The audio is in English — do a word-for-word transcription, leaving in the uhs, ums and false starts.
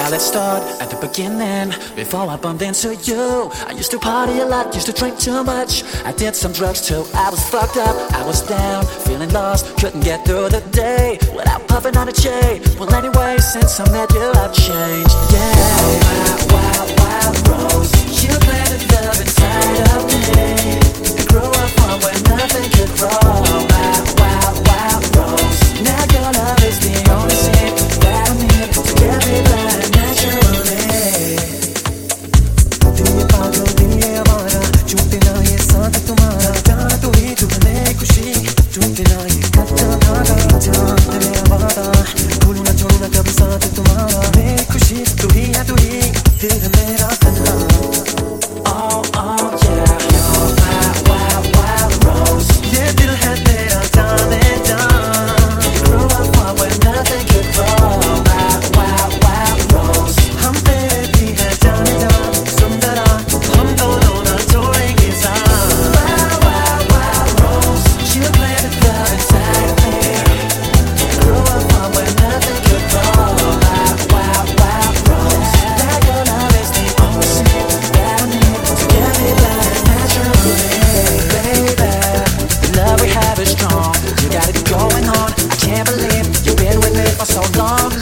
Well, let's start at the beginning. Before I bumped into you, I used to party a lot, used to drink too much. I did some drugs too, I was fucked up, I was down, feeling lost, couldn't get through the day without puffing on a J. Well, anyway, since I met you, I've changed. Yeah, wild, wild, wild rose, you planted love inside of me. I grew up from where nothing could grow. Wild, wild, wild rose, now your love is the only thing that I need to get me back naturally. दिल पागल दिल ये हमारा, छूटे ना ये साथ तुम्हारा, जाना तू ही तुमने खुशी, छूटे ना ये कच्चा धागा, जान दे मेरा वादा, भूलूं ना छोड़ूं ना कभी साथ तुम्हारा, मेरी खुशी तू ही है तू ही, दिल मेरा तन्हा. Oh oh yeah, you're my wild wild rose. ये दिल है तेरा जाने जा. You grew up from where nothing could grow. Wild wild wild rose. हम तेरे भी हैं जाने जा. सुंदरा हम दोनों ना छोड़ेंगे साथ. Wild wild wild rose. You planted love inside me. You grew up from where nothing could grow. Wild wild wild rose. Now your love is the only thing that I need to get me back naturally, baby. The love we have is strong. You got it going on. I can't believe you've been with me for so long.